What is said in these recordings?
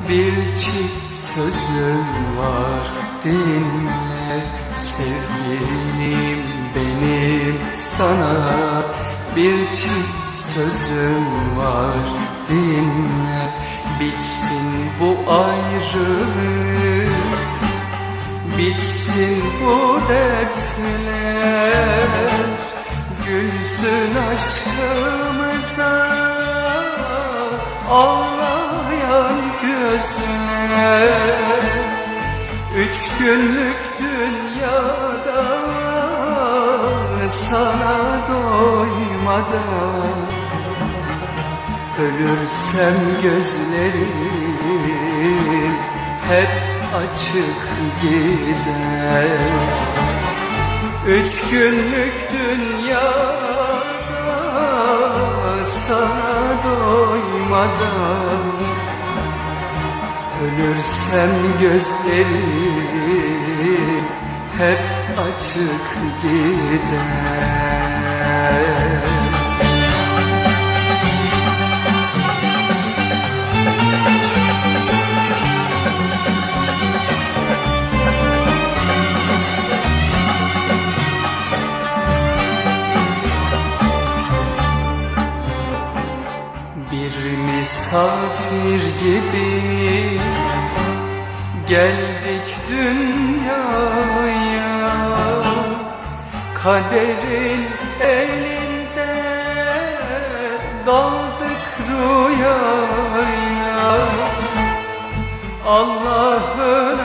Bir çift sözüm var, dinle sevgilim benim sana. Bir çift sözüm var, dinle, bitsin bu ayrılık, bitsin bu dertler, gülsün aşkımıza ağlayan gözler. 3 günlük dünyada sana doymadan ölürsem gözlerim hep açık gider. 3 günlük dünyada sana doymadan ölürsem gözlerim hep açık gider. Bir misafir gibi geldik dünyaya, kaderin elinde daldık rüyaya. Allah'ın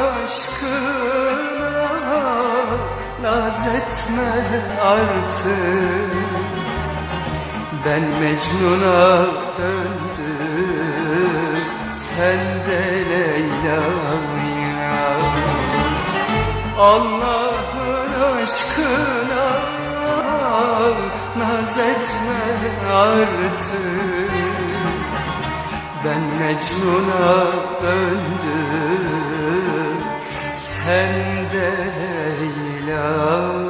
aşkına naz etme artık, ben Mecnun'a döndüm, sen de Leyla'ya. Allah'ın aşkına naz etme artık, ben Mecnun'a döndüm, sen de Leyla.